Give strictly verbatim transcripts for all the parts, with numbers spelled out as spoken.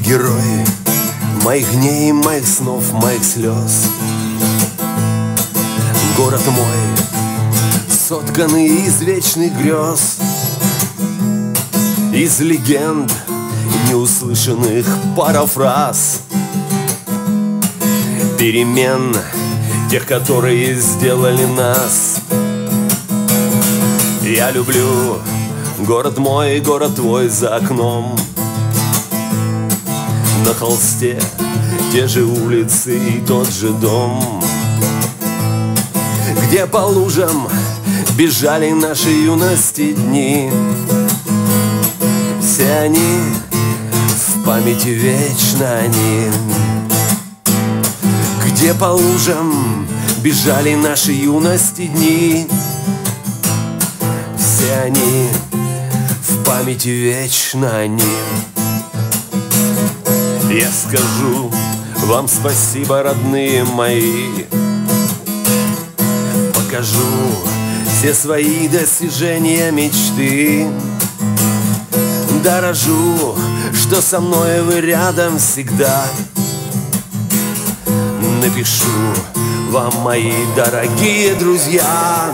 герой моих дней, моих снов, моих слез. Город мой, сотканный из вечных грез, из легенд, неуслышанных парафраз, перемен, тех, которые сделали нас. Я люблю город мой, город твой за окном. На холсте те же улицы и тот же дом, где по лужам бежали наши юности дни. Все они в памяти, вечно они. Где по лужам бежали наши юности дни. Все они в памяти, вечно они. Я скажу вам спасибо, родные мои, покажу все свои достижения, мечты. Дорожу, что со мной вы рядом всегда. Напишу вам, мои дорогие друзья.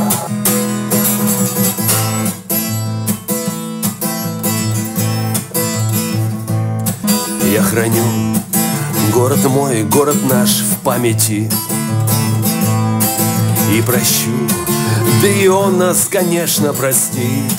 Я храню город мой, город наш в памяти и прощу, да и он нас, конечно, простит.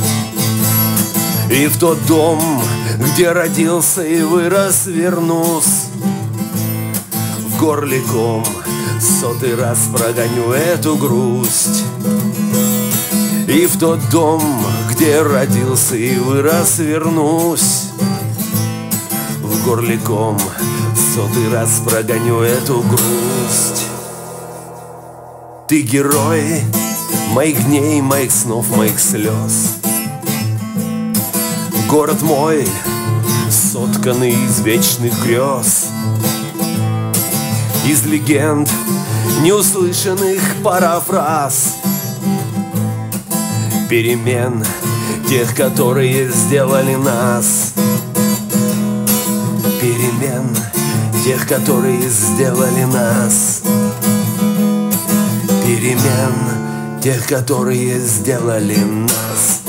И в тот дом, где родился и вырос, вернусь. В горле ком сотый раз прогоню эту грусть. И в тот дом, где родился и вырос, вернусь. В горле ком сотый раз прогоню эту грусть. Ты герой моих дней, моих снов, моих слез. Город мой, сотканный из вечных грез, из легенд, неуслышанных парафраз, перемен, тех, которые сделали нас. Перемен, тех, которые сделали нас. Перемен, тех, которые сделали нас.